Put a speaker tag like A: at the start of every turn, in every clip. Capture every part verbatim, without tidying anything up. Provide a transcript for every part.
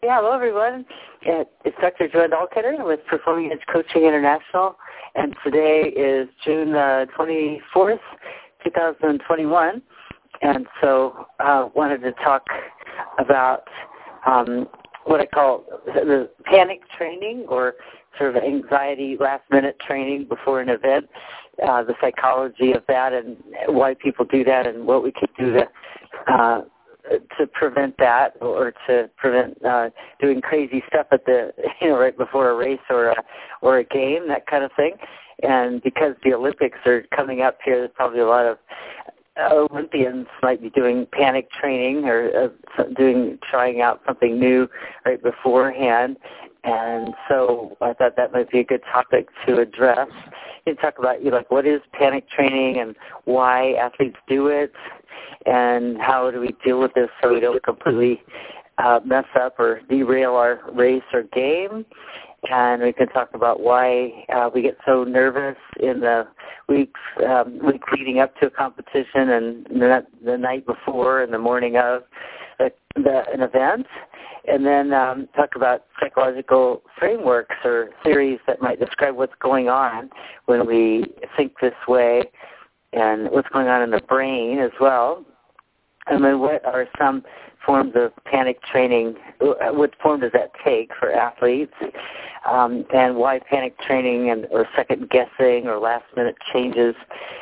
A: Yeah, hello everyone. It's Doctor Joanne Dahlketter with Performing Edge Coaching International, and today is June uh, twenty-fourth, twenty twenty-one, and so I uh, wanted to talk about um, what I call the panic training, or sort of anxiety last-minute training before an event, uh, the psychology of that and why people do that and what we could do to uh, to prevent that, or to prevent uh, doing crazy stuff at the, you know, right before a race or a, or a game, that kind of thing. And because the Olympics are coming up here, there's probably a lot of Olympians might be doing panic training or uh, doing trying out something new right beforehand. And so I thought that might be a good topic to address. You talk about, you know, like, what is panic training and why athletes do it, and how do we deal with this so we don't completely uh, mess up or derail our race or game. And we can talk about why uh, we get so nervous in the weeks um, week leading up to a competition and the, the night before and the morning of the, the, an event. And then um, talk about psychological frameworks or theories that might describe what's going on when we think this way, and what's going on in the brain as well. And then what are some forms of panic training, what form does that take for athletes, um, and why panic training and or second guessing or last minute changes,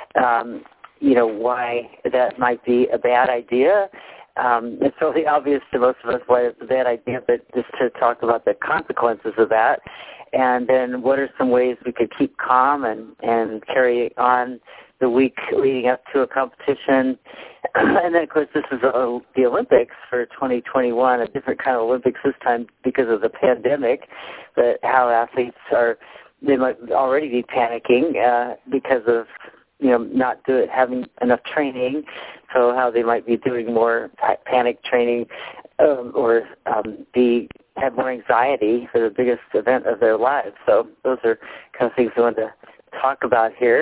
A: um, you know, why that might be a bad idea. Um, it's really obvious to most of us why it's a bad idea, but just to talk about the consequences of that. And then what are some ways we could keep calm and, and carry on the week leading up to a competition. And then, of course, this is a, the Olympics for twenty twenty-one, a different kind of Olympics this time because of the pandemic, but how athletes are, they might already be panicking uh, because of, you know, not do it, having enough training, so how they might be doing more panic training um, or um, be have more anxiety for the biggest event of their lives. So those are kind of things I wanted to talk about here.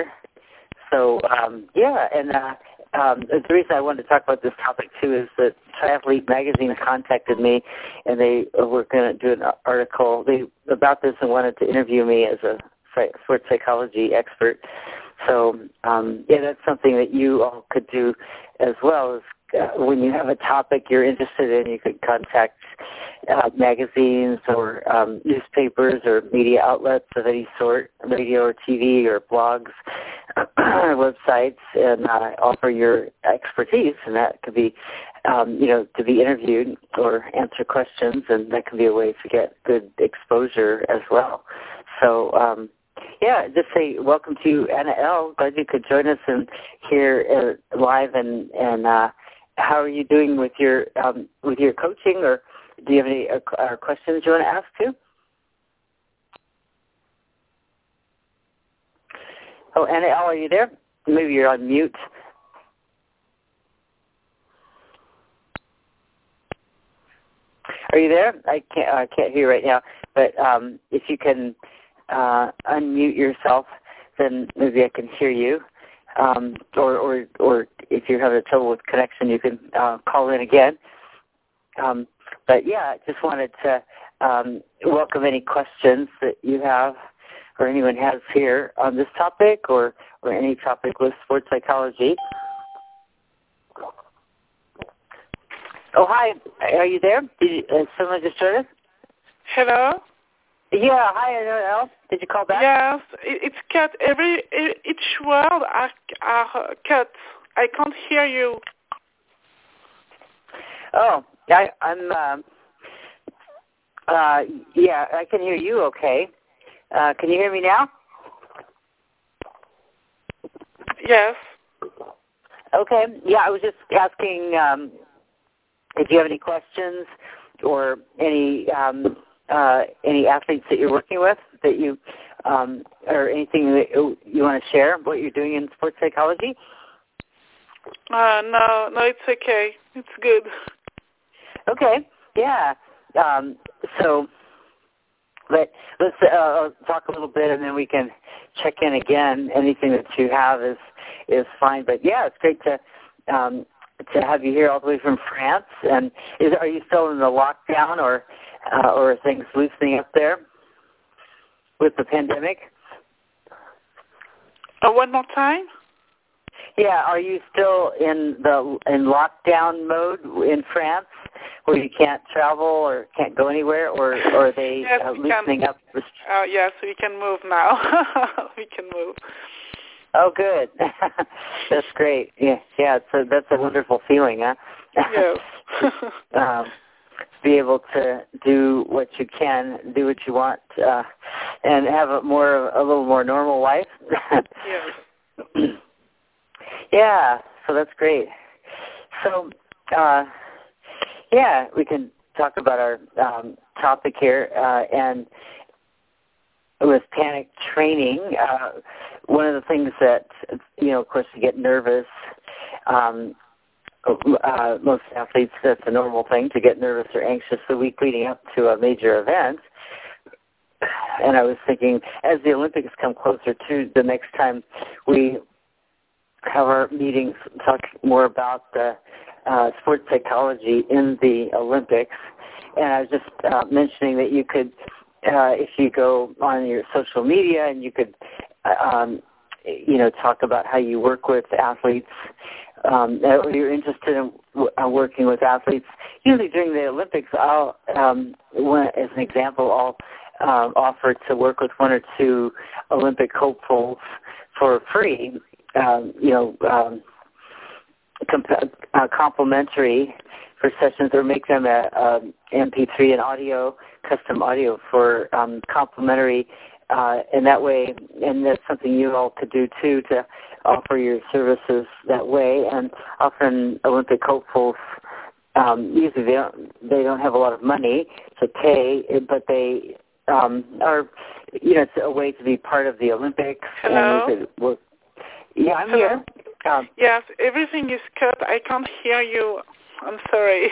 A: So, um, yeah, and uh, um, the reason I wanted to talk about this topic, too, is that Triathlete Magazine contacted me, and they were going to do an article they, about this and wanted to interview me as a sports psychology expert. So, um, yeah, that's something that you all could do as well. Is, uh, when you have a topic you're interested in, you could contact uh, magazines or um, newspapers or media outlets of any sort, radio or T V or blogs or websites, and uh, offer your expertise. And that could be, um, you know, to be interviewed or answer questions, and that can be a way to get good exposure as well. So, um, yeah, just say welcome to Anna L. Glad you could join us and here uh, live. And and uh, how are you doing with your um, with your coaching, or do you have any uh, uh, questions you want to ask too? Oh, Anna L, are you there? Maybe you're on mute. Are you there? I can't I can't hear you right now. But um, if you can uh, unmute yourself, then maybe I can hear you. Um, or, or, or if you're having trouble with connection, you can uh, call in again. Um, but yeah, I just wanted to um, welcome any questions that you have or anyone has here on this topic, or, or any topic with sports psychology. Oh, hi. Are you there? Did you, uh, someone just join us?
B: Hello?
A: Yeah, hi, anyone else? Did you call back?
B: Yes, it, it's cut. Every each word are, are cut. I can't hear you.
A: Oh, I, I'm. Um, uh, yeah, I can hear you. Okay. Uh, can you hear me now?
B: Yes.
A: Okay. Yeah, I was just asking um, if you have any questions or any. Um, Uh, any athletes that you're working with that you, um, or anything that you want to share, what you're doing in sports psychology?
B: Uh, no, no, it's okay. It's good.
A: Okay, yeah. Um, so, but let's uh, talk a little bit, and then we can check in again. Anything that you have is is fine. But yeah, it's great to um, to have you here all the way from France. And is, are you still in the lockdown, or uh, or are things loosening up there with the pandemic?
B: Uh, one more time?
A: Yeah, are you still in the in lockdown mode in France, where you can't travel or can't go anywhere, or, or are they
B: yes,
A: uh, loosening
B: can,
A: up?
B: Uh, yes, we can move now. we can move.
A: Oh, good. That's great. Yeah, yeah. It's a, that's a wonderful feeling, huh?
B: Yes.
A: um, be able to do what you can, do what you want, uh, and have a more a little more normal life.
B: Yes.
A: Yeah. So that's great. So, uh, yeah, we can talk about our um, topic here, uh, and with panic training, uh, one of the things that, you know, of course, you get nervous. Um, uh, most athletes, that's a normal thing, to get nervous or anxious the week leading up to a major event. And I was thinking, as the Olympics come closer to the next time we have our meetings, talk more about the uh, sports psychology in the Olympics. And I was just uh, mentioning that you could, uh, if you go on your social media, and you could, um, you know, talk about how you work with athletes, um, or you're interested in w- uh, working with athletes. Usually during the Olympics, I'll, um, one, as an example, I'll um, offer to work with one or two Olympic hopefuls for free, um, you know, um, comp- uh, complimentary for sessions, or make them a, a M P three and audio, custom audio for um, complimentary, uh, and that way, and that's something you all could do too, to offer your services that way. And often Olympic hopefuls, um, usually they don't, they don't have a lot of money to pay, but they um, are, you know, it's a way to be part of the Olympics.
B: Hello?
A: And you could work. Yeah, I'm
B: Hello?
A: here. Um,
B: yes, everything is cut. I can't hear you. I'm sorry.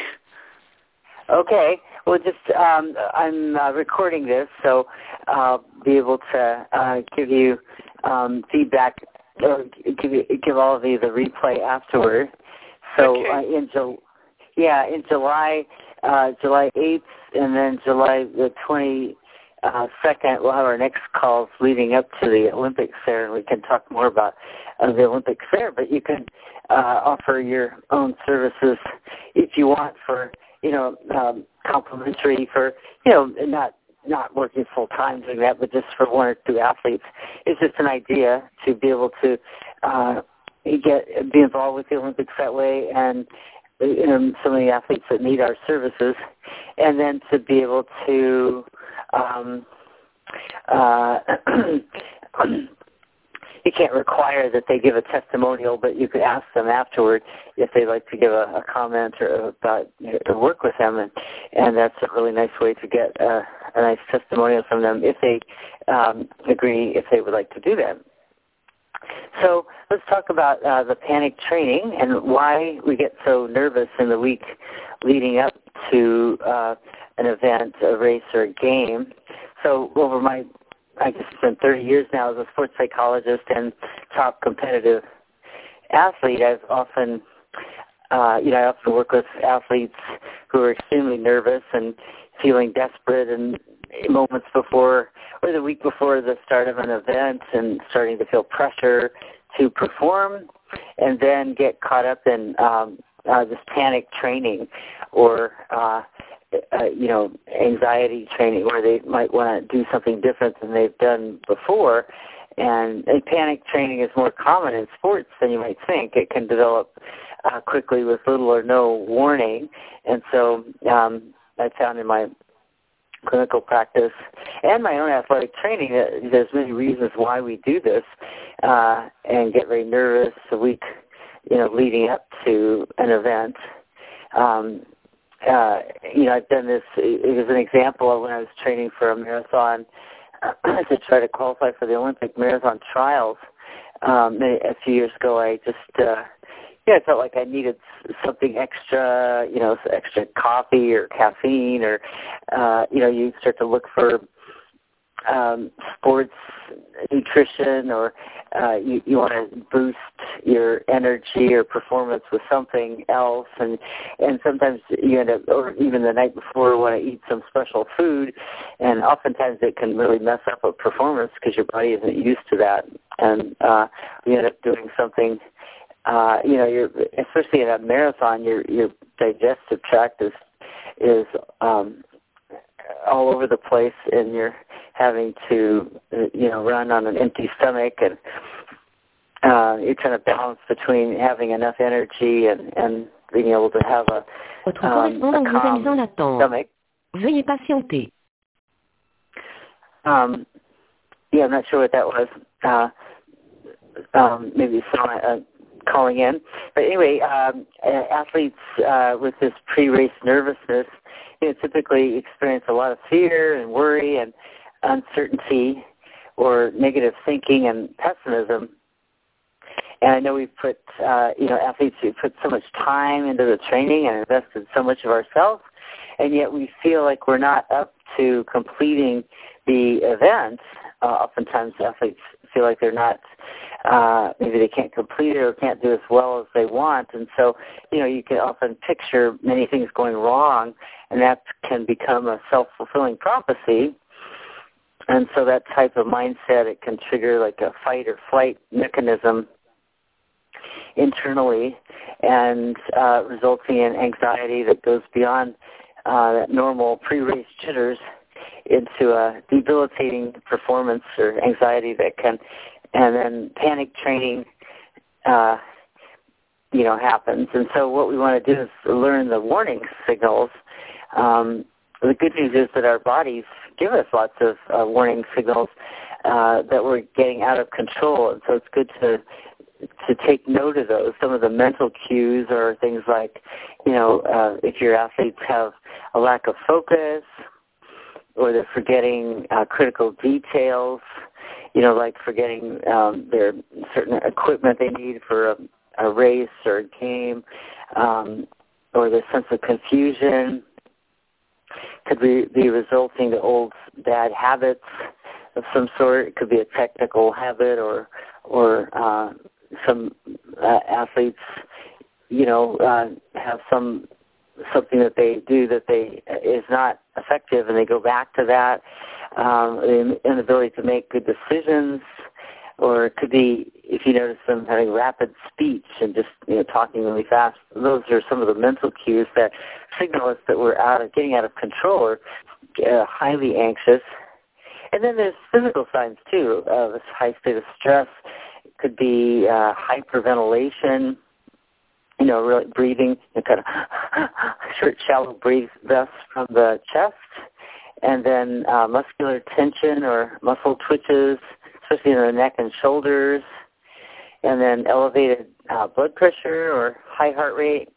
A: Okay. Well, just um, I'm uh, recording this, so I'll be able to uh, give you um, feedback, or give you, give all of you the replay afterward. So
B: okay.
A: uh, in July, yeah, in July, uh, July eighth, and then July the twenty second, we'll have our next calls leading up to the Olympics there, and we can talk more about uh, the Olympics there. But you can uh, offer your own services if you want, for, you know, um, complimentary, for, you know, not not working full time doing that, but just for one or two athletes. It's just an idea to be able to uh, get be involved with the Olympics that way, and you know, some of the athletes that need our services, and then to be able to um, uh, you can't require that they give a testimonial, but you could ask them afterward if they'd like to give a, a comment or about, you know, to work with them, and, and that's a really nice way to get a, a nice testimonial from them if they um, agree, if they would like to do that. So let's talk about uh, the panic training and why we get so nervous in the week leading up to uh, an event, a race, or a game. So over my, I guess it's been thirty years now as a sports psychologist and top competitive athlete, I've often, uh, you know, I often work with athletes who are extremely nervous and feeling desperate, and moments before or the week before the start of an event, and starting to feel pressure to perform, and then get caught up in um, uh, this panic training, or uh, uh, you know, anxiety training, where they might want to do something different than they've done before. And, and panic training is more common in sports than you might think. It can develop uh, quickly with little or no warning. And so um, I found in my clinical practice and my own athletic training that there's many reasons why we do this uh, and get very nervous the week, you know, leading up to an event. Um, uh, you know, I've done this. It was an example of when I was training for a marathon uh, to try to qualify for the Olympic marathon trials. Um, a few years ago, I just uh, yeah, I felt like I needed something extra, you know, extra coffee or caffeine, or, uh, you know, you start to look for um, sports nutrition, or uh, you, you want to boost your energy or performance with something else, and and sometimes you end up, or even the night before, want to eat some special food, and oftentimes it can really mess up a performance because your body isn't used to that, and uh, you end up doing something. Uh, you know, you're, especially in a marathon, your your digestive tract is is um, all over the place, and you're having to, you know, run on an empty stomach, and uh, you're trying to balance between having enough energy and, and being able to have a, um, a calm stomach.
C: Veuillez patienter.
A: Um, yeah, I'm not sure what that was. Uh, um, maybe someone uh, calling in. But anyway, um, athletes uh, with this pre-race nervousness, you know, typically experience a lot of fear and worry and uncertainty or negative thinking and pessimism. And I know we've put, uh, you know, athletes who put so much time into the training and invested so much of ourselves, and yet we feel like we're not up to completing the event. Uh, oftentimes athletes feel like they're not, uh, maybe they can't complete it or can't do as well as they want. And so, you know, you can often picture many things going wrong, and that can become a self-fulfilling prophecy. And so that type of mindset, it can trigger like a fight or flight mechanism internally, and uh, resulting in anxiety that goes beyond uh, that normal pre-race jitters into a debilitating performance or anxiety that can, and then panic training, uh, you know, happens. And so what we want to do is learn the warning signals. Um, the good news is that our bodies give us lots of uh, warning signals uh, that we're getting out of control, and so it's good to to take note of those. Some of the mental cues are things like, you know, uh, if your athletes have a lack of focus, or they're forgetting uh, critical details, you know, like forgetting um, their certain equipment they need for a, a race or a game, um, or the sense of confusion could be, be resulting to old bad habits of some sort. It could be a technical habit, or or uh, some uh, athletes, you know, uh, have some something that they do that they is not effective, and they go back to that. Um, the inability to make good decisions, or it could be, if you notice them having rapid speech and just, you know, talking really fast. Those are some of the mental cues that signal us that we're out of getting out of control, or uh, highly anxious. And then there's physical signs too of a high state of stress. It could be uh, hyperventilation, you know, really breathing, you know, kind of short, shallow breath breaths from the chest, and then uh, muscular tension or muscle twitches, especially in the neck and shoulders, and then elevated uh, blood pressure or high heart rate.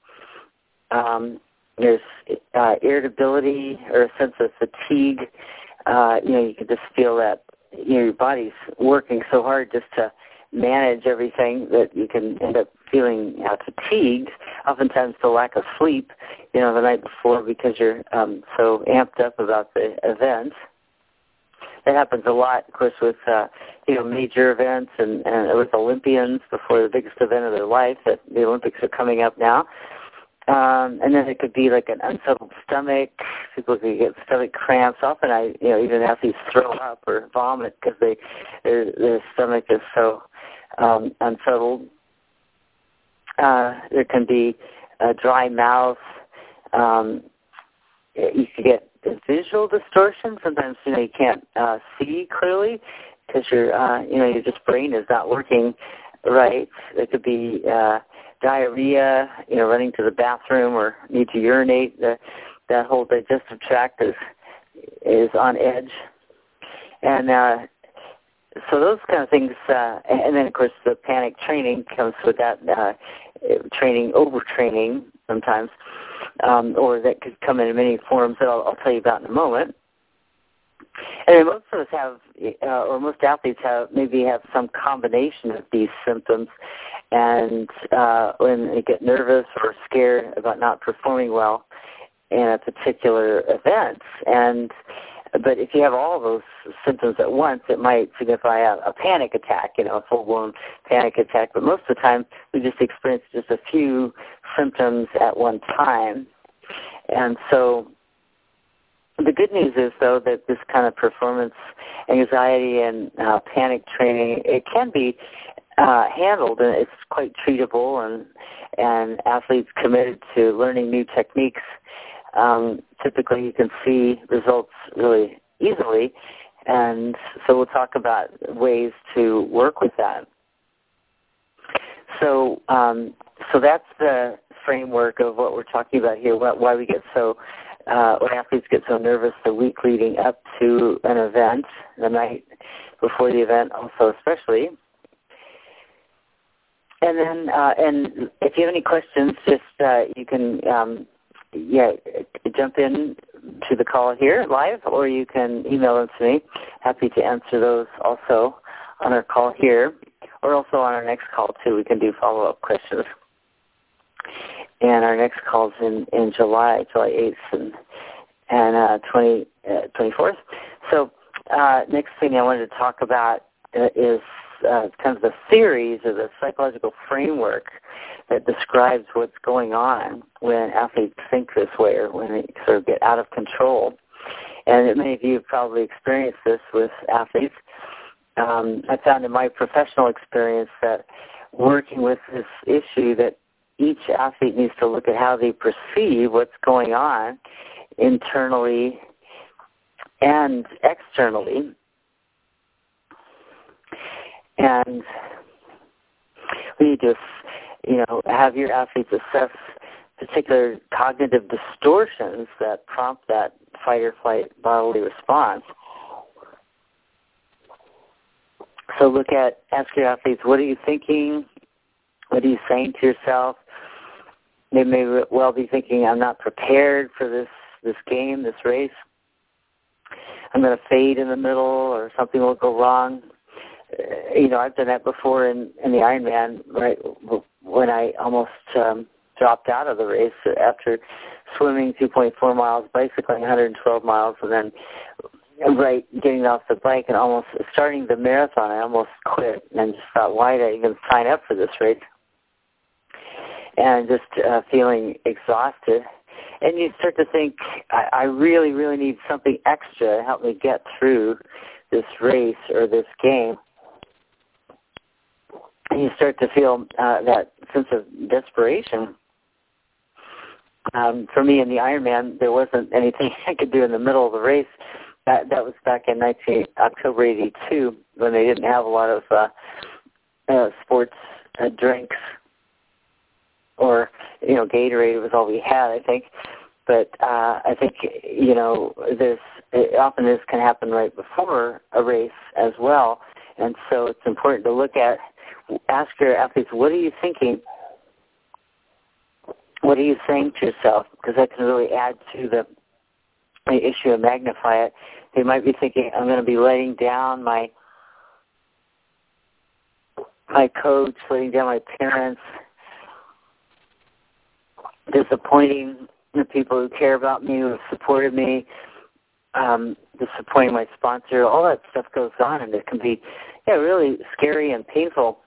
A: Um, there's uh, irritability or a sense of fatigue. Uh, you know, you can just feel that, you know, your body's working so hard just to manage everything that you can end up feeling uh, fatigued, oftentimes the lack of sleep, you know, the night before, because you're um, so amped up about the event. That happens a lot, of course, with, uh, you know, major events and, and with Olympians before the biggest event of their life. That the Olympics are coming up now. Um, and then it could be like an unsettled stomach. People could get stomach cramps. Often, I, you know, even athletes throw up or vomit because they their, their stomach is so um, unsettled. Uh, there can be a dry mouth. Um, you could get visual distortion. Sometimes, you know, you can't uh, see clearly because your, uh, you know, your just brain is not working right. There could be uh, diarrhea, you know, running to the bathroom or need to urinate. The, that whole digestive tract is is on edge, and uh, so those kind of things. Uh, and then, of course, the panic training comes with that uh, training, overtraining sometimes. Um, or that could come in many forms that I'll, I'll tell you about in a moment. And then most of us have, uh, or most athletes have, maybe have some combination of these symptoms. And uh, when they get nervous or scared about not performing well in a particular event, and but if you have all those symptoms at once, it might signify a, a panic attack, you know, a full-blown panic attack. But most of the time, we just experience just a few symptoms at one time. And so the good news is, though, that this kind of performance anxiety and uh, panic training, it can be uh, handled, and it's quite treatable, and, and athletes committed to learning new techniques, um, typically you can see results really easily. And so we'll talk about ways to work with that. So um, so that's the framework of what we're talking about here, why we get so, uh, why athletes get so nervous the week leading up to an event, the night before the event also especially. And then, uh, and if you have any questions, just uh, you can, um, yeah, jump in to the call here live, or you can email them to me. Happy to answer those also on our call here, or also on our next call too. We can do follow-up questions. And our next call is in, in July, July eighth and, and uh, twenty, uh, twenty-fourth. So uh, next thing I wanted to talk about uh, is uh, kind of the theories or the psychological framework that describes what's going on when athletes think this way or when they sort of get out of control. And many of you have probably experienced this with athletes. Um, I found in my professional experience that working with this issue that each athlete needs to look at how they perceive what's going on internally and externally. And we need to, you know, have your athletes assess particular cognitive distortions that prompt that fight or flight bodily response. So look at, ask your athletes, what are you thinking? What are you saying to yourself? They may well be thinking, I'm not prepared for this, this game, this race. I'm going to fade in the middle, or something will go wrong. Uh, you know, I've done that before in, in the Ironman, right, when I almost um, dropped out of the race after swimming two point four miles, bicycling one hundred twelve miles, and then right getting off the bike and almost starting the marathon. I almost quit and just thought, why did I even sign up for this race? And just uh, feeling exhausted. And you start to think, I, I really, really need something extra to help me get through this race or this game. And you start to feel uh, that sense of desperation. Um, for me in the Ironman, there wasn't anything I could do in the middle of the race. That, that was back in nineteen, October eighty-two, when they didn't have a lot of uh, uh, sports uh, drinks. Or, you know, Gatorade was all we had, I think. But uh, I think, you know, this it often this can happen right before a race as well. And so it's important to look at, ask your athletes, what are you thinking? What are you saying to yourself? Because that can really add to the, the issue and magnify it. They might be thinking, I'm going to be letting down my my coach, letting down my parents, disappointing the people who care about me, who have supported me, um, disappointing my sponsor. All that stuff goes on, and it can be, yeah, really scary and painful.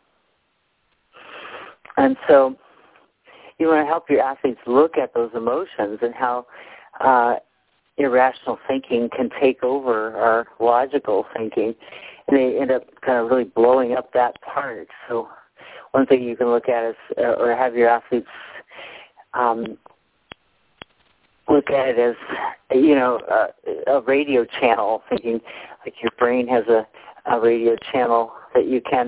A: And so you want to help your athletes look at those emotions and how uh, irrational thinking can take over our logical thinking, and they end up kind of really blowing up that part. So one thing you can look at is, uh, or have your athletes Um, look at it as, you know, a, a radio channel, thinking like your brain has a, a radio channel that you can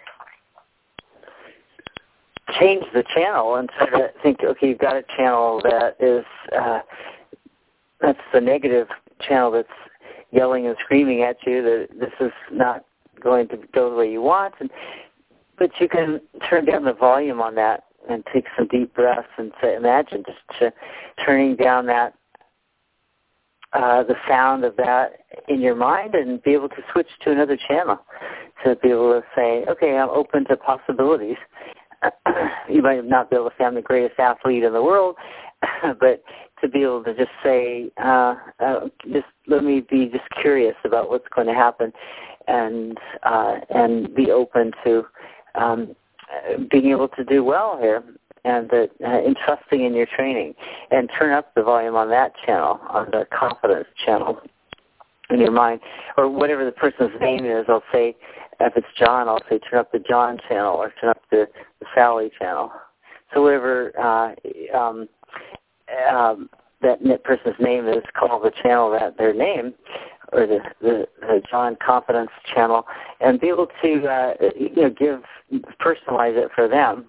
A: change the channel and sort of think, okay, you've got a channel that is, uh, that's the negative channel that's yelling and screaming at you that this is not going to go the way you want. And, but you can turn down the volume on that and take some deep breaths and say, imagine just to, turning down that, uh, the sound of that in your mind, and be able to switch to another channel to be able to say, okay, I'm open to possibilities. You might not be able to say I'm the greatest athlete in the world, but to be able to just say, uh, uh, just let me be just curious about what's going to happen, and uh, and be open to um, being able to do well here, and that uh, entrusting in your training, and turn up the volume on that channel, on the confidence channel in your mind, or whatever the person's name is. I'll say, if it's John, I'll say turn up the John channel, or turn up the, the Sally channel. So whatever uh, um, um, that person's name is, call the channel that their name, or the, the, the John Confidence channel, and be able to uh, you know give personalize it for them.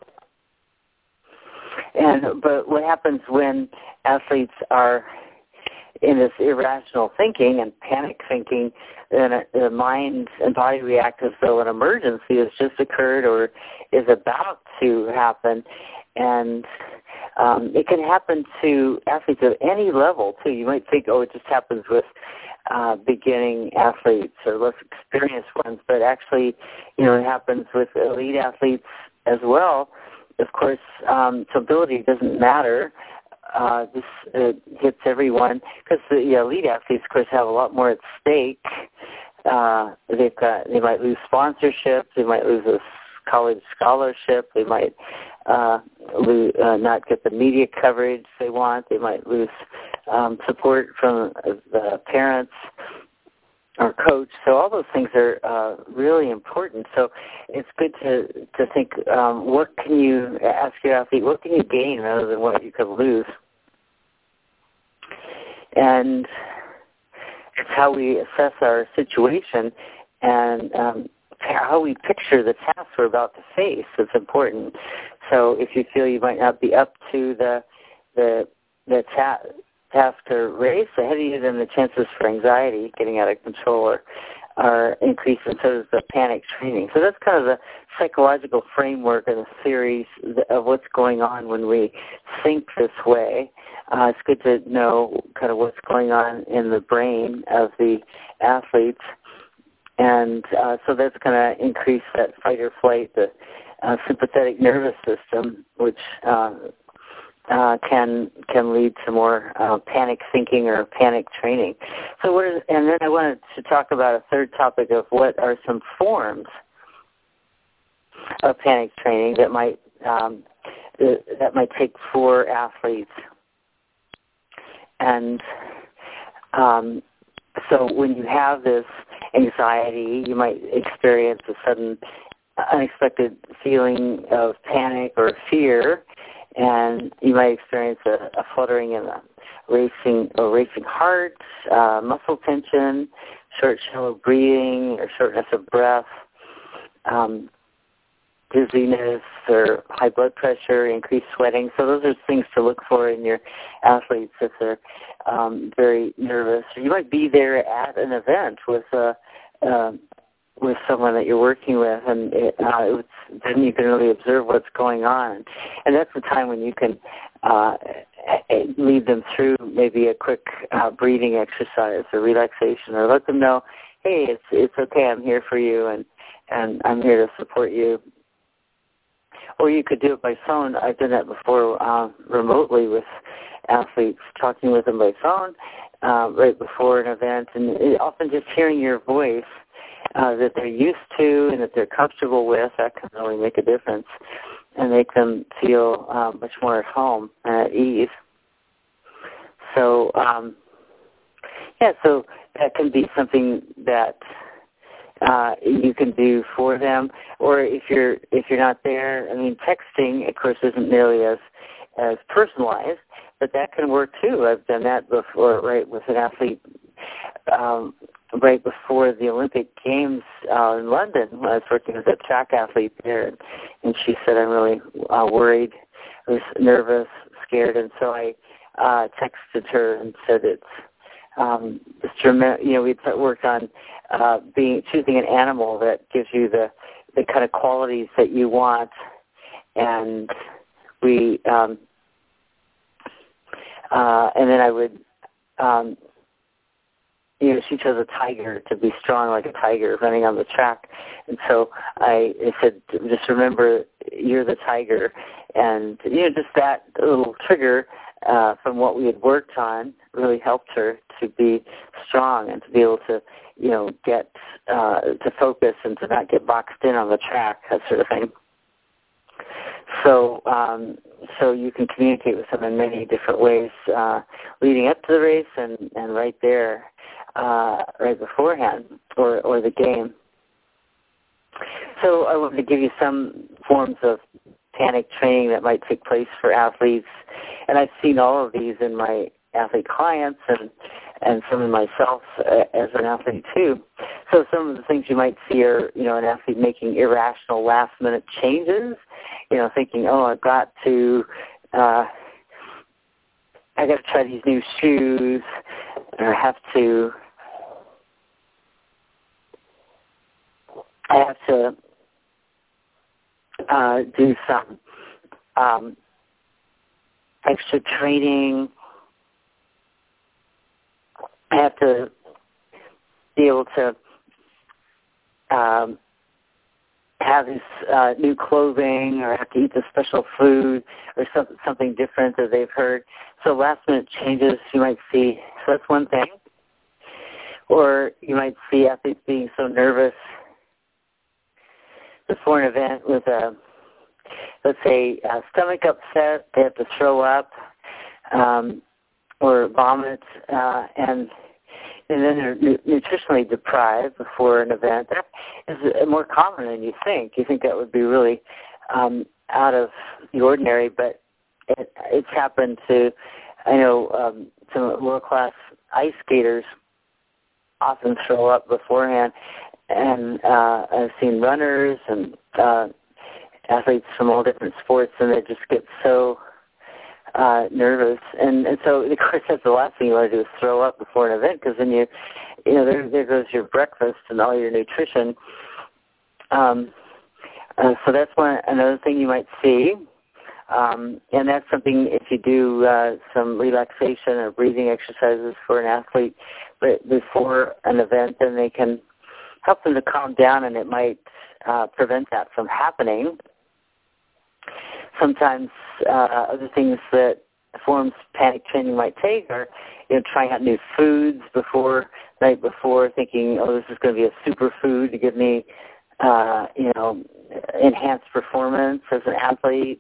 A: And but what happens when athletes are in this irrational thinking and panic thinking, then the mind and body react as though an emergency has just occurred or is about to happen. And um, it can happen to athletes at any level, too. You might think, oh, it just happens with uh, beginning athletes or less experienced ones, but actually, you know, it happens with elite athletes as well. Of course, um, so ability doesn't matter. Uh, this uh, hits everyone because the yeah, elite athletes, of course, have a lot more at stake. Uh, they've got, they might lose sponsorship, they might lose a college scholarship, they might uh, lose, uh, not get the media coverage they want, they might lose um, support from the parents or coach. So all those things are uh, really important. So it's good to to think, um, what can you ask your athlete, what can you gain rather than what you could lose? And it's how we assess our situation and um, how we picture the task we're about to face that's important. So if you feel you might not be up to the the the ta- task or race ahead of you, then the chances for anxiety, getting out of control, are, are increased, and so does the panic training. So that's kind of the psychological framework and the theories of what's going on when we think this way. Uh, it's good to know kind of what's going on in the brain of the athletes. And uh, so that's going to increase that fight or flight, the uh, sympathetic nervous system, which uh, uh, can can lead to more uh, panic thinking or panic training. So what is, and then I wanted to talk about a third topic of what are some forms of panic training that might um, that might take for athletes. And um, so when you have this anxiety, you might experience a sudden unexpected feeling of panic or fear, and you might experience a, a fluttering in the racing or racing heart, uh, muscle tension, short, shallow breathing, or shortness of breath, um, dizziness or high blood pressure, increased sweating. So those are things to look for in your athletes if they're um, very nervous. You might be there at an event with a uh, with someone that you're working with, and it, uh, it's, then you can really observe what's going on. And that's the time when you can uh, lead them through maybe a quick uh, breathing exercise or relaxation, or let them know, hey, it's it's okay, I'm here for you, and, and I'm here to support you. Or you could do it by phone. I've done that before uh, remotely with athletes, talking with them by phone uh, right before an event, and it, often just hearing your voice uh, that they're used to and that they're comfortable with, that can really make a difference and make them feel uh, much more at home and at ease. So, um, yeah, so that can be something that Uh, you can do for them, or if you're if you're not there, I mean, texting, of course, isn't nearly as as personalized, but that can work too. I've done that before, right, with an athlete um, right before the Olympic Games uh, in London. When I was working with a track athlete there, and, and she said, "I'm really uh, worried, I was nervous, scared," and so I uh, texted her and said, "It's." Um, you know, we worked on uh, being choosing an animal that gives you the, the kind of qualities that you want, and we um, uh, and then I would, um, you know, she chose a tiger to be strong like a tiger running on the track, and so I, I said, just remember you're the tiger, and you know, just that little trigger uh, from what we had worked on really helped her to be strong and to be able to, you know, get uh, to focus and to not get boxed in on the track, that sort of thing. So, um, so you can communicate with them in many different ways, uh, leading up to the race and, and right there, uh, right beforehand, or, or the game. So I wanted to give you some forms of panic training that might take place for athletes, and I've seen all of these in my athlete clients and and some in myself uh, as an athlete too. So some of the things you might see are, you know, an athlete making irrational last-minute changes, you know, thinking, oh, I've got to, uh, I got to try these new shoes, or I have to, I have to uh, do some um, extra training. I have to be able to um, have this uh, new clothing, or have to eat this special food, or some, something different that they've heard. So last-minute changes you might see. So that's one thing. Or you might see athletes being so nervous before an event with a, let's say, a stomach upset, they have to throw up um, or vomit, uh, and and then they're nu- nutritionally deprived before an event. That is more common than you think. You think that would be really um, out of the ordinary, but it, it's happened to, I know, um, some world-class ice skaters often throw up beforehand, and uh, I've seen runners and uh, athletes from all different sports, and they just get so uh, nervous. And, and so, of course, that's the last thing you want to do is throw up before an event, because then you, you know, there, there goes your breakfast and all your nutrition. Um, uh, so that's one another thing you might see. Um, and that's something if you do uh, some relaxation or breathing exercises for an athlete but before an event, then they can help them to calm down, and it might uh, prevent that from happening. Sometimes uh, other things that forms panic training might take are, you know, trying out new foods before, night before, thinking, oh, this is going to be a superfood to give me, uh, you know, enhanced performance as an athlete.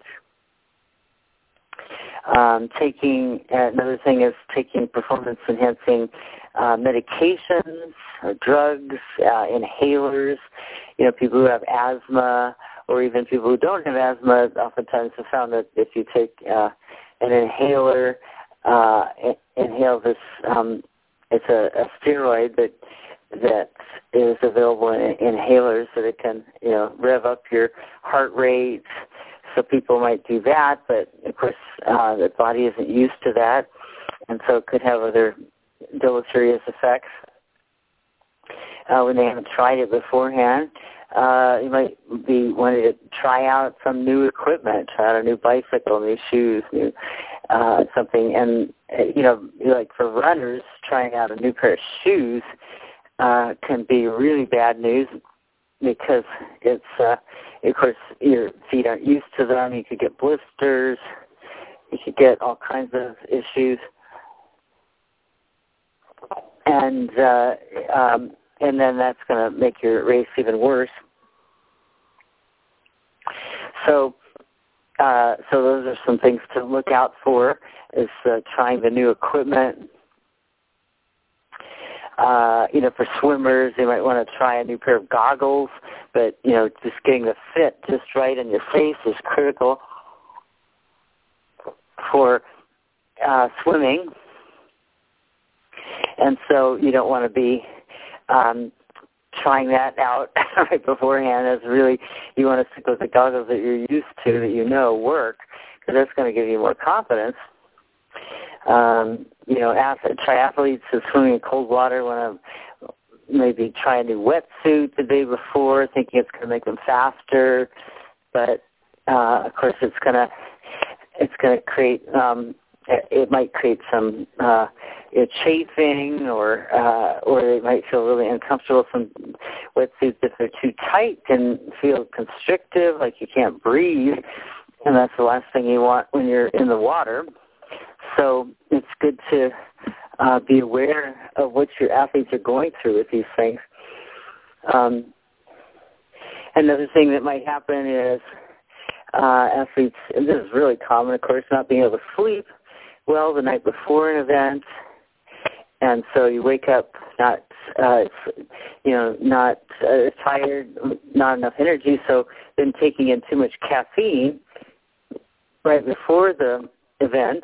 A: Um, taking another thing is taking performance-enhancing uh, medications, or drugs, uh, inhalers. You know, people who have asthma, or even people who don't have asthma, oftentimes have found that if you take uh, an inhaler, uh, inhale this, um, it's a, a steroid that that is available in inhalers, so it can, you know, rev up your heart rate. So people might do that, but of course uh, the body isn't used to that, and so it could have other deleterious effects uh, when they haven't tried it beforehand. Uh, you might be wanting to try out some new equipment, try out a new bicycle, new shoes, new uh, something. And, uh, you know, like for runners, trying out a new pair of shoes uh, can be really bad news, because it's, uh, of course, your feet aren't used to them. You could get blisters. You could get all kinds of issues. And uh, um, and then that's going to make your race even worse. So uh, so those are some things to look out for, is uh, trying the new equipment. Uh, you know, for swimmers, they might want to try a new pair of goggles, but, you know, just getting the fit just right in your face is critical for uh, swimming. And so you don't want to be um, trying that out right beforehand. As really, you want to stick with the goggles that you're used to, that you know work, because that's going to give you more confidence. Um, you know, triathletes who swim in cold water want to maybe try a new wetsuit the day before, thinking it's going to make them faster. But uh, of course, it's going to it's going to create um, it might create some uh, chafing, or uh, or they might feel really uncomfortable. Some wetsuits, if they're too tight, can feel constrictive, like you can't breathe. and that's the last thing you want when you're in the water. So it's good to uh, be aware of what your athletes are going through with these things. Um, another thing that might happen is uh, athletes, and this is really common, of course, not being able to sleep well the night before an event, and so you wake up not, uh, you know, not uh, tired, not enough energy, so then taking in too much caffeine right before the event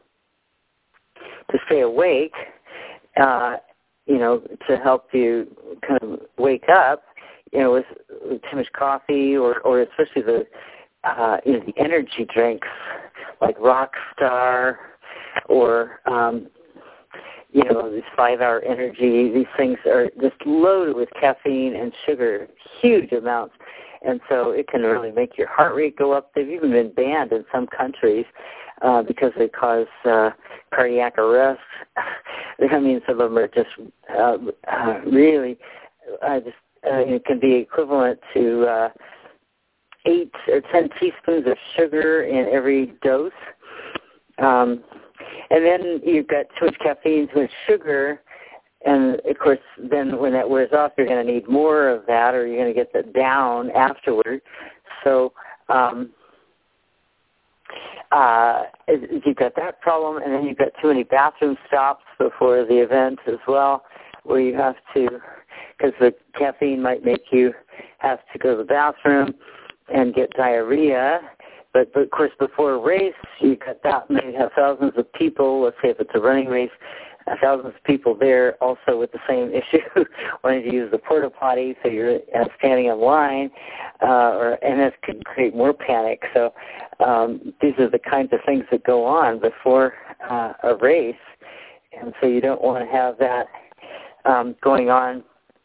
A: to stay awake, uh, you know, to help you kind of wake up, you know, with, with too much coffee or, or especially the, uh, you know, the energy drinks like Rockstar or, um, you know, this five-hour energy. These things are just loaded with caffeine and sugar, huge amounts. And so it can really make your heart rate go up. They've even been banned in some countries uh, because they cause uh, cardiac arrest. I mean, some of them are just uh, uh, really, uh, just uh, it can be equivalent to uh, eight or ten teaspoons of sugar in every dose. Um, and then you've got too much caffeine, too much sugar, and, of course, then when that wears off, you're going to need more of that or you're going to get that down afterward. So um, uh, you've got that problem, and then you've got too many bathroom stops before the event as well, where you have to, because the caffeine might make you have to go to the bathroom and get diarrhea. But, but of course, before a race, you've got that many, have thousands of people, let's say if it's a running race, thousands of people there also with the same issue, wanting to use the porta potty, so you're uh, standing in line, uh, or, and this can create more panic. So um, these are the kinds of things that go on before uh, a race, and so you don't want to have that um, going on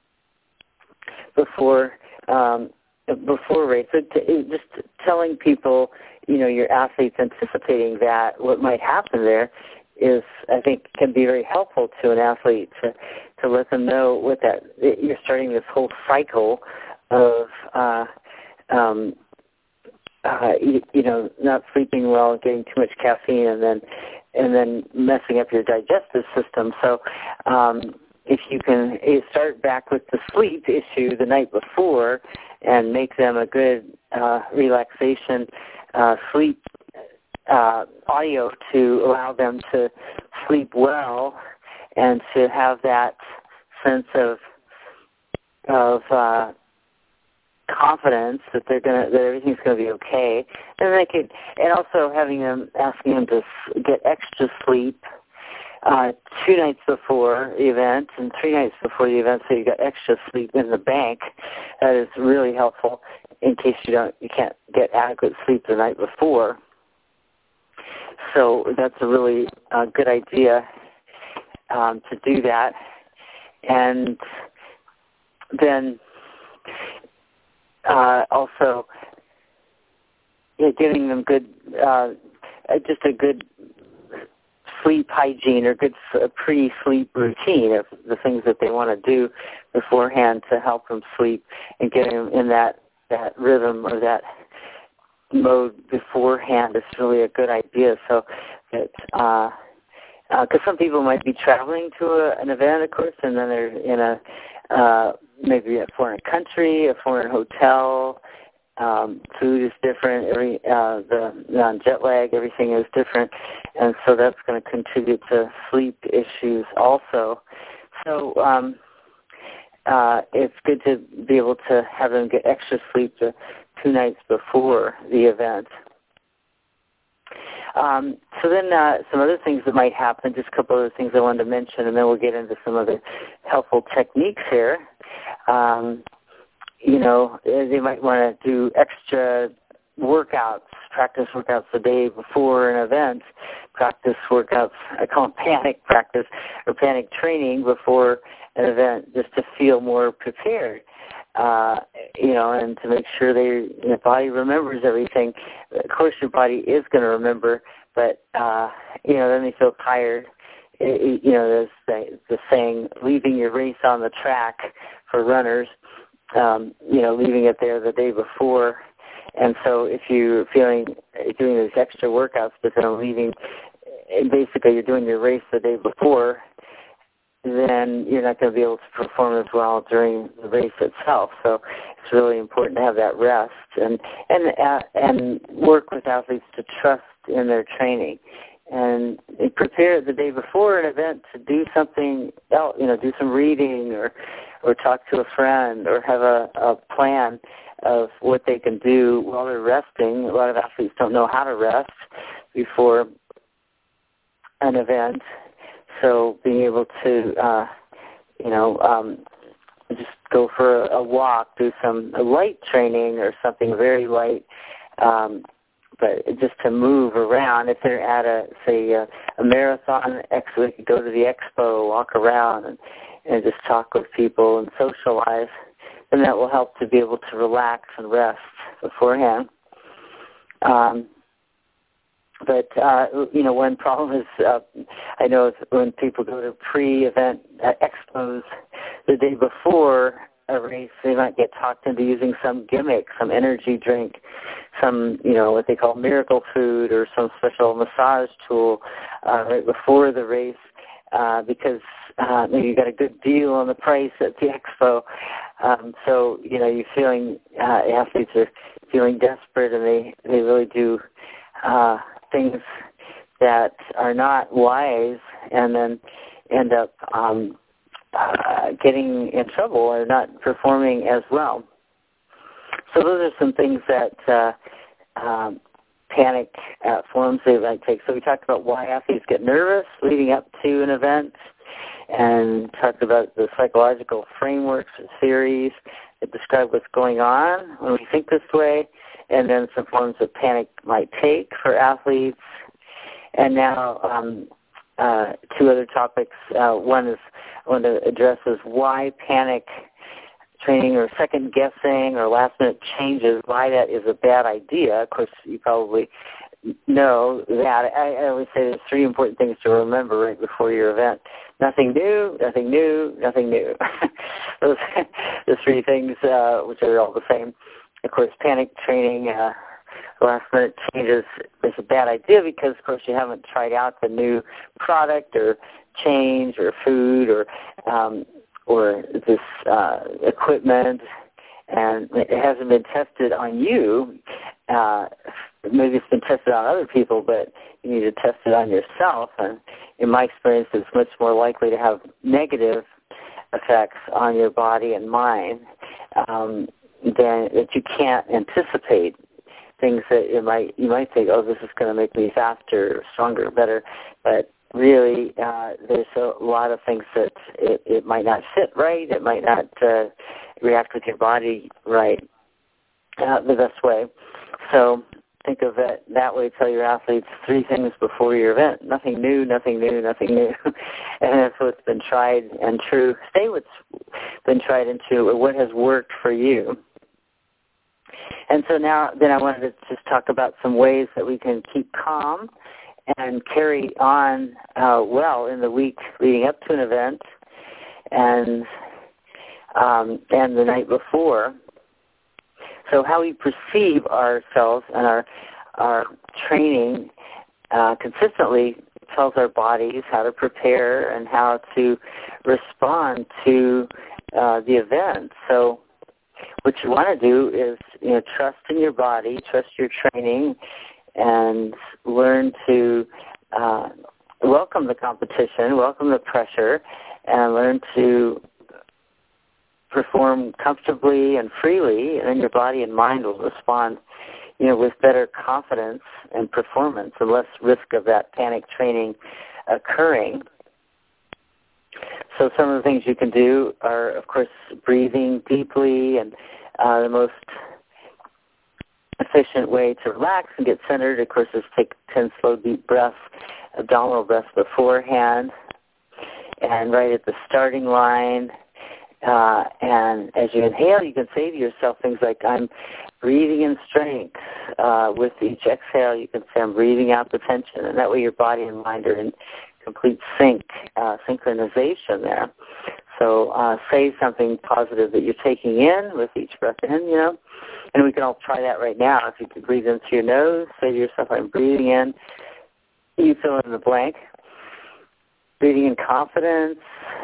A: before um, before a race. So t- just telling people, you know, your athletes anticipating that, what might happen there, is, I think, can be very helpful to an athlete to, to let them know what that, you're starting this whole cycle of, uh, um, uh, you, you know, not sleeping well, getting too much caffeine, and then, and then messing up your digestive system. So um, if you can start back with the sleep issue the night before and make them a good uh, relaxation uh, sleep Uh, audio to allow them to sleep well and to have that sense of of uh, confidence that they're gonna that everything's gonna be okay, and they could, and also having them asking them to get extra sleep uh, two nights before the event and three nights before the event, so you got extra sleep in the bank. That is really helpful in case you don't you can't get adequate sleep the night before. So that's a really uh, good idea um, to do that. And then uh, also yeah, giving them good, uh, just a good sleep hygiene or good pre-sleep routine of the things that they want to do beforehand to help them sleep and get them in that, that rhythm or that mode beforehand is really a good idea. So that, because uh, uh, some people might be traveling to a, an event, of course, and then they're in a uh, maybe a foreign country, a foreign hotel. Um, food is different. Every uh, the uh, jet lag, everything is different, and so that's going to contribute to sleep issues also. So um, uh, it's good to be able to have them get extra sleep to two nights before the event. Um, so then uh, some other things that might happen, just a couple other things I wanted to mention, and then we'll get into some other helpful techniques here. Um, you know, they might want to do extra workouts, practice workouts the day before an event, practice workouts, I call them panic practice or panic training before an event, just to feel more prepared. Uh, you know, and to make sure they, your body remembers everything. Of course, your body is going to remember, but, uh, you know, then they feel tired. It, you know, there's the, the saying, leaving your race on the track for runners, um, you know, leaving it there the day before And so if you're feeling doing these extra workouts, but then leaving, basically you're doing your race the day before, then you're not going to be able to perform as well during the race itself. So it's really important to have that rest and and uh, and work with athletes to trust in their training and prepare the day before an event to do something else, you know, do some reading or or talk to a friend or have a, a plan of what they can do while they're resting. A lot of athletes don't know how to rest before an event. So being able to, uh, you know, um, just go for a, a walk, do some a light training or something very light, um, but just to move around. If they're at a, say, a, a marathon, they could go to the expo, walk around, and, and just talk with people and socialize, and that will help to be able to relax and rest beforehand. Um, But, uh, you know, one problem is, uh, I know when people go to pre-event uh, expos the day before a race, they might get talked into using some gimmick, some energy drink, some, you know, what they call miracle food or some special massage tool uh, right before the race uh, because uh, maybe you got a good deal on the price at the expo. Um, so, you know, you're feeling, uh, athletes are feeling desperate and they, they really do uh, things that are not wise and then end up um, uh, getting in trouble or not performing as well. So those are some things that uh, um, panic uh, forms they might take. So we talked about why athletes get nervous leading up to an event and talked about the psychological frameworks and theories that describe what's going on when we think this way, and then some forms of panic might take for athletes. And now um, uh, two other topics. Uh, one is I want to address is why panic training or second guessing or last minute changes, why that is a bad idea. Of course, you probably know that. I, I always say there's three important things to remember right before your event. Nothing new, nothing new, nothing new. Those the three things, uh, which are all the same. Of course, panic training, uh, last-minute changes is a bad idea because, of course, you haven't tried out the new product or change or food or um, or this uh, equipment, and it hasn't been tested on you. Uh, maybe it's been tested on other people, but you need to test it on yourself. And in my experience, it's much more likely to have negative effects on your body and mind um, than that you can't anticipate. Things that you might you might think, oh, this is going to make me faster, stronger, better, but really uh, there's a lot of things that it, it might not fit right. It might not uh, react with your body right uh, the best way. So think of it that way. Tell your athletes three things before your event: nothing new, nothing new, nothing new, and that's what's been tried and true. Stay what's been tried and true, or what has worked for you. And so now, then I wanted to just talk about some ways that we can keep calm and carry on uh, well in the week leading up to an event and um, and the night before. So how we perceive ourselves and our our training uh, consistently tells our bodies how to prepare and how to respond to uh, the event. So what you want to do is, you know, trust in your body, trust your training, and learn to uh, welcome the competition, welcome the pressure, and learn to perform comfortably and freely, and then your body and mind will respond, you know, with better confidence and performance and less risk of that panic training occurring. So some of the things you can do are, of course, breathing deeply, and uh, the most efficient way to relax and get centered, of course, is take ten slow, deep breaths, abdominal breaths beforehand, and right at the starting line. Uh, and as you inhale, you can say to yourself things like, I'm breathing in strength. Uh, with each exhale, you can say, I'm breathing out the tension, and that way your body and mind are in complete sync, uh, synchronization there. So uh, say something positive that you're taking in with each breath in, you know. And we can all try that right now. If you could breathe in through your nose, say to yourself, I'm breathing in. You fill in the blank. Breathing in confidence.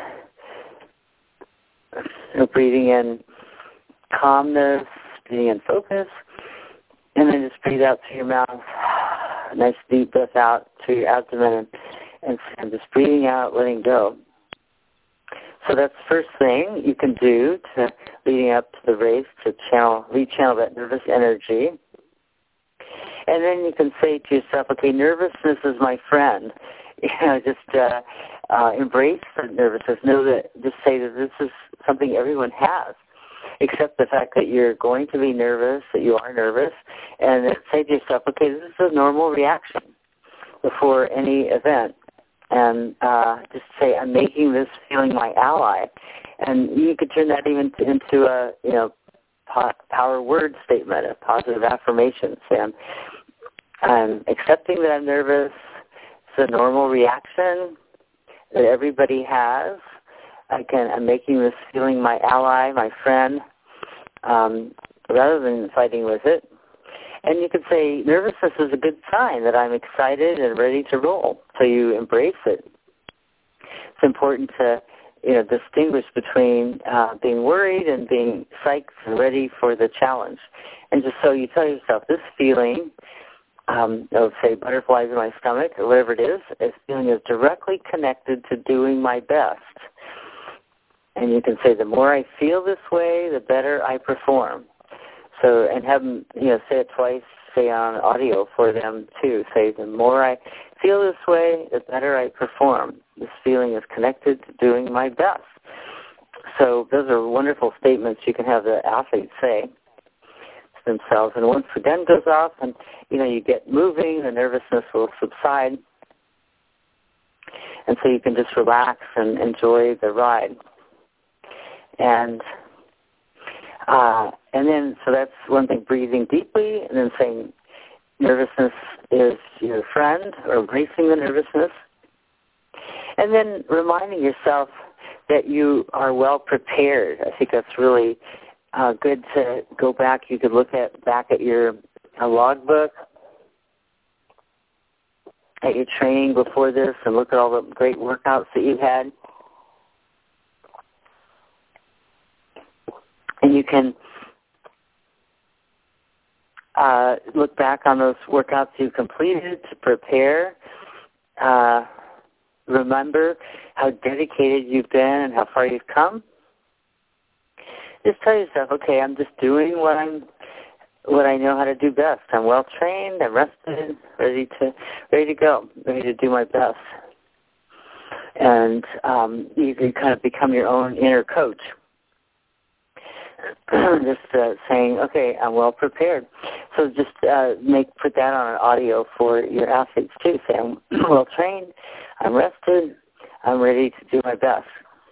A: You know, breathing in calmness, breathing in focus. And then just breathe out through your mouth. A nice deep breath out through your abdomen. And, and just breathing out, letting go. So that's the first thing you can do to leading up to the race to channel, rechannel that nervous energy. And then you can say to yourself, okay, nervousness is my friend. You know, just uh, uh, embrace the nervousness. Know that, just say that this is something everyone has. Accept the fact that you're going to be nervous, that you are nervous, and then say to yourself, okay, this is a normal reaction before any event. And uh, just say, I'm making this feeling my ally. And you could turn that even into a, you know, power word statement, a positive affirmation. Say, I'm, I'm accepting that I'm nervous. It's a normal reaction that everybody has. I can, I'm making this feeling my ally, my friend, um, rather than fighting with it. And you could say nervousness is a good sign that I'm excited and ready to roll. So you embrace it. It's important to, you know, distinguish between uh, being worried and being psyched and ready for the challenge. And just so you tell yourself, this feeling um, of, say, butterflies in my stomach or whatever it is, this feeling is directly connected to doing my best. And you can say, the more I feel this way, the better I perform. So, and have them, you know, say it twice, say on audio for them too. Say, the more I feel this way, the better I perform. This feeling is connected to doing my best. So those are wonderful statements you can have the athlete say to themselves. And once the gun goes off and, you know, you get moving, the nervousness will subside. And so you can just relax and enjoy the ride. And Uh, and then, so that's one thing, breathing deeply, and then saying nervousness is your friend, or embracing the nervousness. And then reminding yourself that you are well prepared. I think that's really uh, good to go back. You could look at back at your uh, logbook, at your training before this, and look at all the great workouts that you had. And you can uh, look back on those workouts you completed to prepare. Uh, remember how dedicated you've been and how far you've come. Just tell yourself, okay, I'm just doing what I'm, what I know how to do best. I'm well trained. I'm rested, ready to, ready to go, ready to do my best. And um, you can kind of become your own inner coach. Just uh, saying, okay, I'm well prepared. So just uh, make put that on an audio for your athletes too. Say, I'm well trained, I'm rested, I'm ready to do my best.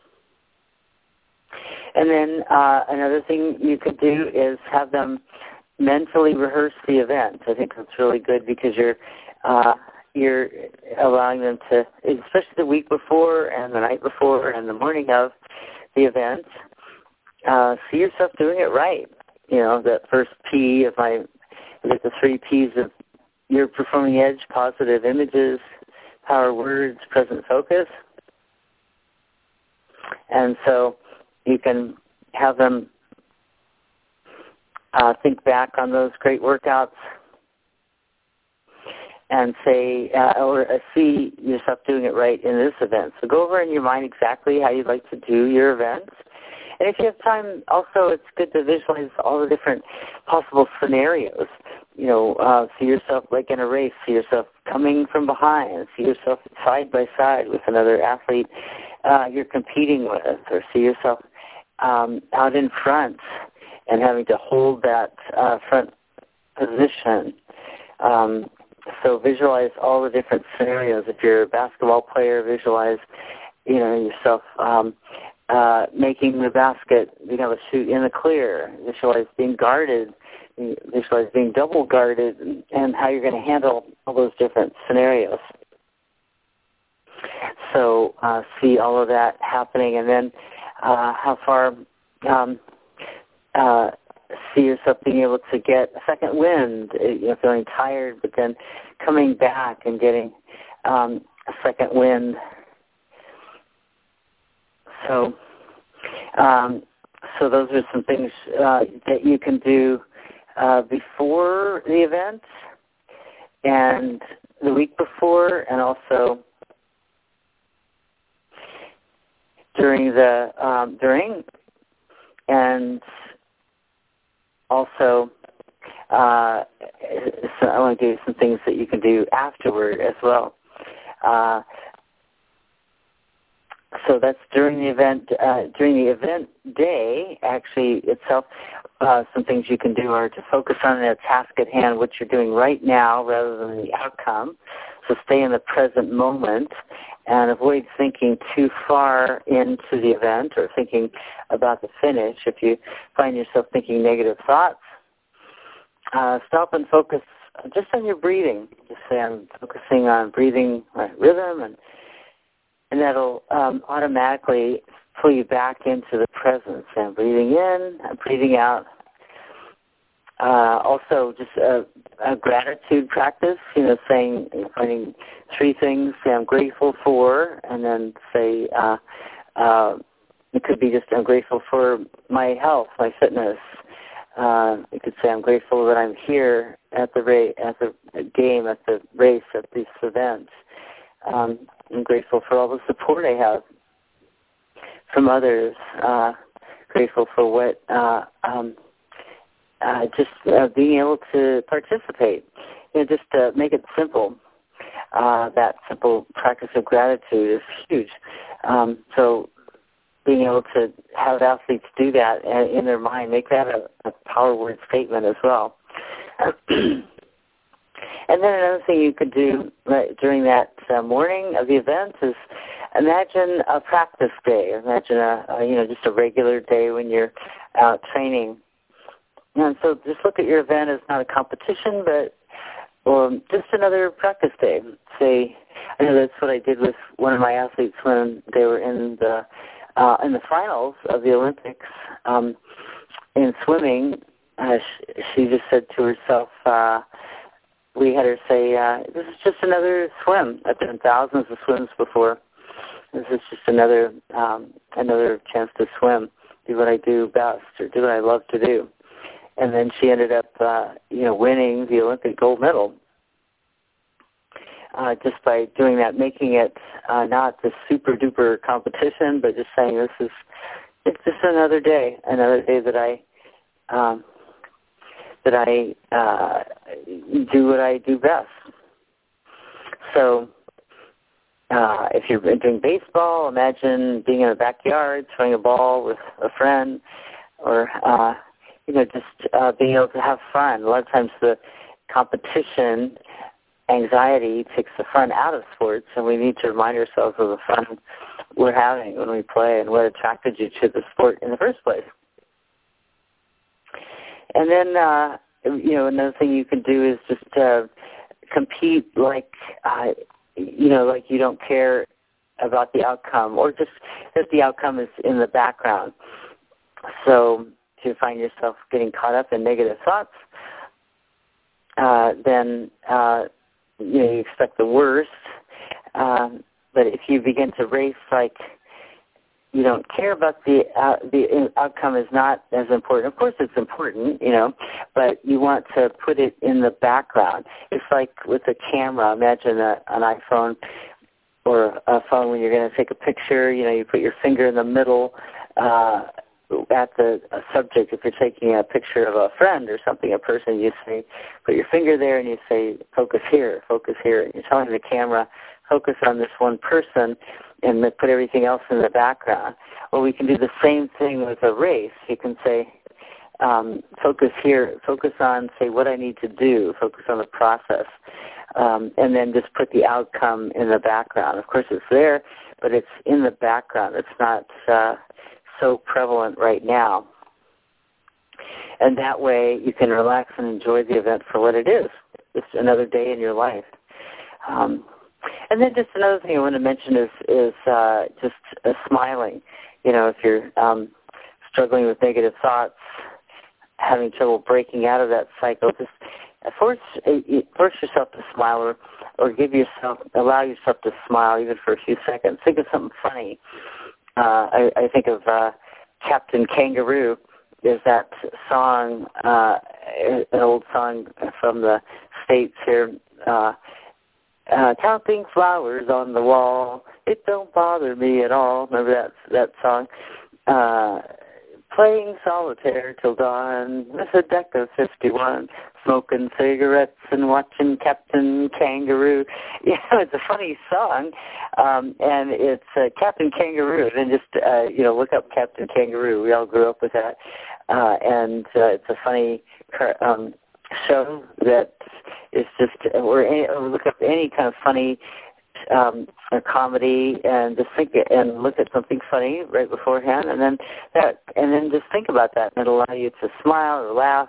A: And then uh, another thing you could do is have them mentally rehearse the event. I think that's really good because you're uh, you're allowing them to, especially the week before and the night before and the morning of the event. Uh, see yourself doing it right. You know, that first P of my, like the three P's of your performing edge, positive images, power words, present focus. And so you can have them uh, think back on those great workouts and say, uh, or uh, see yourself doing it right in this event. So go over in your mind exactly how you'd like to do your events. And if you have time, also it's good to visualize all the different possible scenarios. You know, uh, see yourself like in a race, see yourself coming from behind, see yourself side by side with another athlete uh, you're competing with, or see yourself um, out in front and having to hold that uh, front position. Um, so visualize all the different scenarios. If you're a basketball player, visualize, you know, yourself um, Uh, making the basket, being able to shoot in the clear, visualize being guarded, visualize being double guarded, and, and how you're going to handle all those different scenarios. So uh, see all of that happening, and then uh, how far um, uh, see yourself being able to get a second wind, you know, feeling tired, but then coming back and getting um, a second wind. So, um, so those are some things uh, that you can do uh, before the event and the week before, and also during the um, during, and also uh, so I want to do some things that you can do afterward as well. Uh, so that's during the event. Uh, during the event day, actually itself, uh, some things you can do are to focus on the task at hand, what you're doing right now, rather than the outcome. So stay in the present moment and avoid thinking too far into the event or thinking about the finish. If you find yourself thinking negative thoughts, uh, stop and focus just on your breathing. Just say, I'm focusing on breathing my rhythm, and and that'll um, automatically pull you back into the present. So I'm breathing in, I'm breathing out. Uh, also, just a, a gratitude practice, you know, saying, finding three things say I'm grateful for, and then say, uh, uh, it could be just I'm grateful for my health, my fitness. Uh, you could say I'm grateful that I'm here at the ra- at the game, at the race, at this event. Um, I'm grateful for all the support I have from others. Uh, grateful for what uh, um, uh, just uh, being able to participate. You know, just to make it simple. Uh, that simple practice of gratitude is huge. Um, so being able to have athletes do that in their mind, make that a, a power word statement as well. And then another thing you could do right, during that uh, morning of the event is imagine a practice day. Imagine a, a you know just a regular day when you're out training. And so just look at your event as not a competition, but or just another practice day. Say, I know that's what I did with one of my athletes when they were in the uh, in the finals of the Olympics um, in swimming. Uh, she, she just said to herself. Uh, We had her say, uh, this is just another swim. I've done thousands of swims before. This is just another um, another chance to swim, do what I do best, or do what I love to do. And then she ended up, uh, you know, winning the Olympic gold medal uh, just by doing that, making it uh, not the super-duper competition, but just saying this is, it's just another day, another day that I... Um, that I uh, do what I do best. So uh, if you're doing baseball, imagine being in the backyard, throwing a ball with a friend, or, uh, you know, just uh, being able to have fun. A lot of times the competition anxiety takes the fun out of sports, and we need to remind ourselves of the fun we're having when we play and what attracted you to the sport in the first place. And then, uh, you know, another thing you can do is just uh, compete like, uh, you know, like you don't care about the outcome, or just that the outcome is in the background. So if you find yourself getting caught up in negative thoughts, uh, then, uh, you know, you expect the worst. Um, but if you begin to race like you don't care about the uh, the outcome is not as important. Of course, it's important, you know, but you want to put it in the background. It's like with a camera. Imagine a, an iPhone or a phone when you're going to take a picture. You know, you put your finger in the middle uh, at the a subject. If you're taking a picture of a friend or something, a person, you say, put your finger there and you say, focus here, focus here. And you're telling the camera, focus on this one person, and put everything else in the background. Well, we can do the same thing with a race. You can say, um, focus here, focus on, say, what I need to do, focus on the process, um, and then just put the outcome in the background. Of course, it's there, but it's in the background. It's not uh, so prevalent right now. And that way you can relax and enjoy the event for what it is. It's another day in your life. Um, And then just another thing I want to mention is is uh, just uh, smiling. you know, if you're um, struggling with negative thoughts, having trouble breaking out of that cycle, just force force yourself to smile, or, or give yourself, allow yourself to smile even for a few seconds. Think of something funny. Uh, I, I think of uh, Captain Kangaroo. There's that song, uh, an old song from the States here, uh, uh, counting flowers on the wall, it don't bother me at all. Remember that that song? Uh, playing solitaire till dawn with a deck of fifty-one, smoking cigarettes and watching Captain Kangaroo. You know, it's a funny song, um, and it's uh, Captain Kangaroo. And just, uh, you know, look up Captain Kangaroo. We all grew up with that. Uh, and uh, it's a funny um, show that is just, or, any, or look up any kind of funny um, or comedy, and just think and look at something funny right beforehand, and then that, and then just think about that, and it'll allow you to smile or laugh,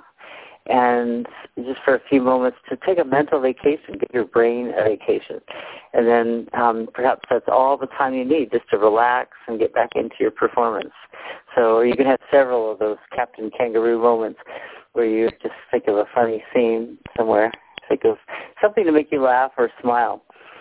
A: and just for a few moments to take a mental vacation, give your brain a vacation, and then um, perhaps that's all the time you need just to relax and get back into your performance. So you can have several of those Captain Kangaroo moments where you just think of a funny scene somewhere, think of something to make you laugh or smile.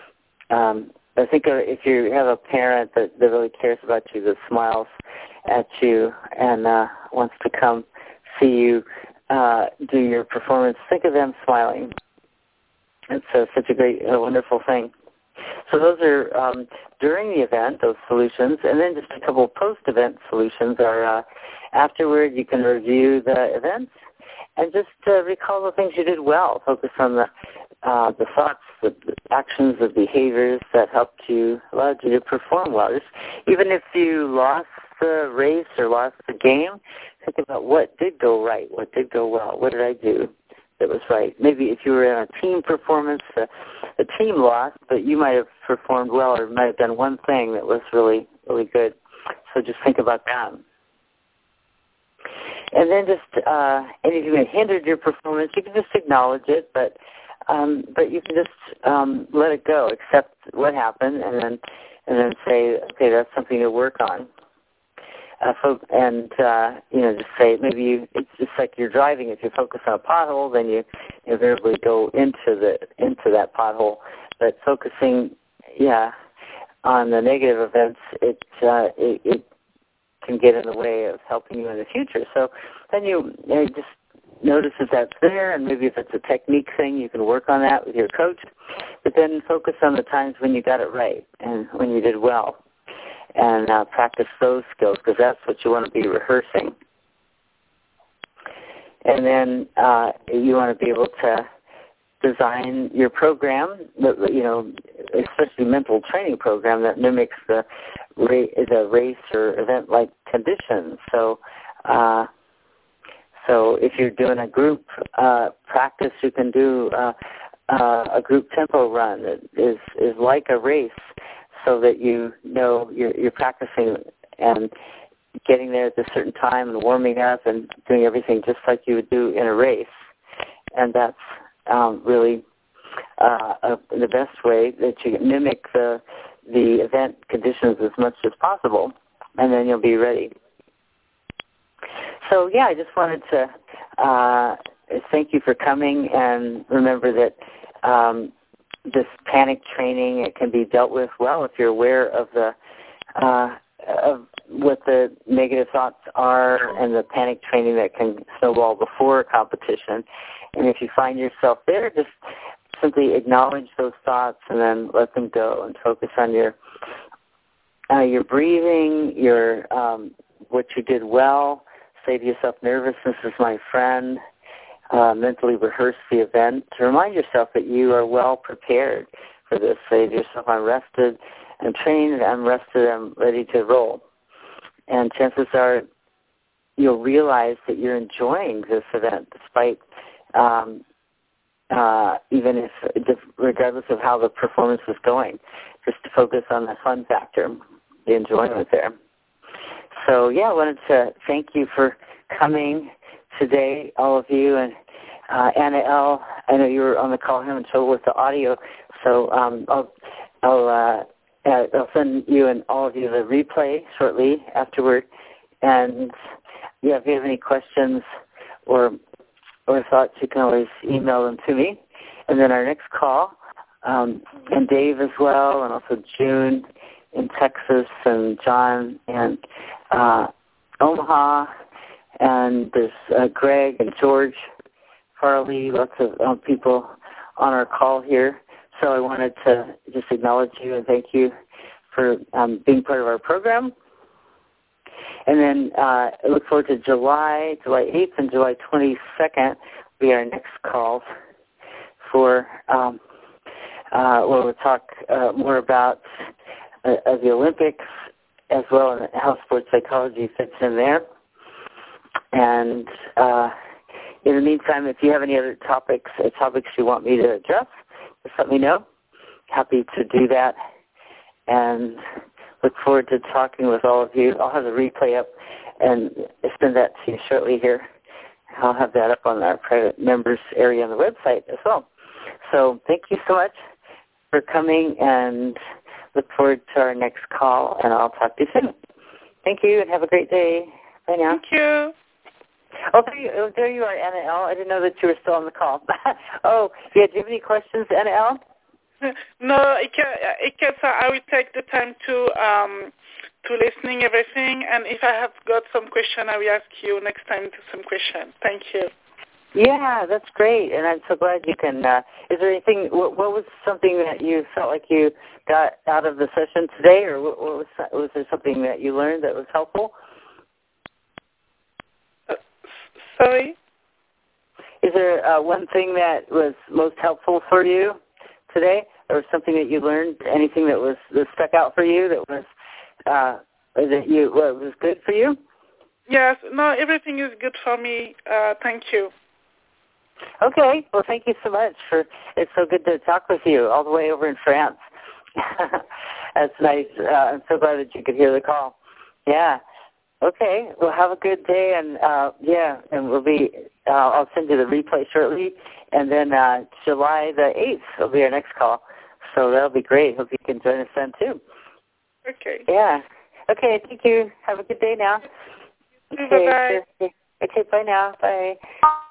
A: Um, I think if you have a parent that, that really cares about you, that smiles at you and uh, wants to come see you uh, do your performance, think of them smiling. It's uh, such a great, a wonderful thing. So those are um, during the event, those solutions, and then just a couple of post-event solutions are uh, afterward you can review the events and just uh, recall the things you did well. Focus on the uh, the thoughts, the, the actions, the behaviors that helped you, allowed you to perform well. Just, even if you lost the race or lost the game, think about what did go right, what did go well, what did I do that was right. Maybe if you were in a team performance, uh, the team lost, but you might have performed well or might have done one thing that was really, really good. So just think about that. And then just uh, anything that hindered your performance, you can just acknowledge it, but um, but you can just um, let it go, accept what happened, and then and then say, okay, that's something to work on. Uh, fo- and, uh, you know, just say maybe you, it's just like you're driving. If you focus on a pothole, then you invariably go into the into that pothole. But focusing, yeah, on the negative events, it, uh, it, it can get in the way of helping you in the future. So then you, you know, just notice that that's there, and maybe if it's a technique thing, you can work on that with your coach. But then focus on the times when you got it right and when you did well. And uh, practice those skills, because that's what you want to be rehearsing. And then uh, you want to be able to design your program, you know, especially mental training program that mimics the, ra- the race or event-like conditions. So, uh, so if you're doing a group uh, practice, you can do uh, uh, a group tempo run that is is like a race, so that you know you're, you're practicing and getting there at a certain time and warming up and doing everything just like you would do in a race. And that's um, really uh, uh, the best way that you mimic the the event conditions as much as possible, and then you'll be ready. So, yeah, I just wanted to uh, thank you for coming, and remember that um, this panic training, it can be dealt with well if you're aware of the uh, of what the negative thoughts are and the panic training that can snowball before a competition. And if you find yourself there, just simply acknowledge those thoughts and then let them go and focus on your uh, your breathing, your um, what you did well. Say to yourself, nervousness is my friend. Uh, mentally rehearse the event to remind yourself that you are well prepared for this. Say to yourself, I'm rested, I'm trained, I'm rested, I'm ready to roll. And chances are you'll realize that you're enjoying this event despite, um, uh, even if, regardless of how the performance is going, just to focus on the fun factor, the enjoyment there. So, yeah, I wanted to thank you for coming today, all of you, and uh, Anna L., I know you were on the call, having trouble with the audio, so um, I'll, I'll uh, uh, I'll send you and all of you the replay shortly afterward. And yeah, if you have any questions or or thoughts, you can always email them to me. And then our next call, um, and Dave as well, and also June in Texas, and John and uh, Omaha, and there's uh, Greg and George Farley, lots of um, people on our call here. So I wanted to just acknowledge you and thank you for um, being part of our program. And then uh, I look forward to July, July eighth and July twenty-second will be our next calls for um, uh, where we'll talk uh, more about uh, the Olympics as well and how sports psychology fits in there. And uh, in the meantime, if you have any other topics, uh, topics you want me to address, just let me know. Happy to do that. And look forward to talking with all of you. I'll have the replay up and send that to you shortly here. I'll have that up on our private members area on the website as well. So thank you so much for coming, and look forward to our next call, and I'll talk to you soon. Thank you, and have a great day. Bye now.
B: Thank you.
A: Oh, there you, oh, there you are, Anna L. I didn't know that you were still on the call. Oh, yeah, do you have any questions, Anna L?
B: No, because I will take the time to um, to listening everything, and if I have got some question, I will ask you next time to some question. Thank you.
A: Yeah, that's great, and I'm so glad you can. Uh, is there anything? What, what was something that you felt like you got out of the session today, or what, what was was there something that you learned that was helpful?
B: Uh, sorry.
A: Is there uh, one thing that was most helpful for you today, or something that you learned? Anything that was that stuck out for you that was uh, that you well, was good for you?
B: Yes. No, everything is good for me. Uh, thank you.
A: Okay. Well, thank you so much for. It's so good to talk with you all the way over in France. That's nice. Uh, I'm so glad that you could hear the call. Yeah. Okay. Well, have a good day, and uh, yeah, and we'll be. Uh, I'll send you the replay shortly, and then uh, July the eighth will be our next call. So that'll be great. Hope you can join us then too.
B: Okay.
A: Yeah. Okay. Thank you. Have a good day now.
B: Okay. Bye bye.
A: Okay. Bye now. Bye.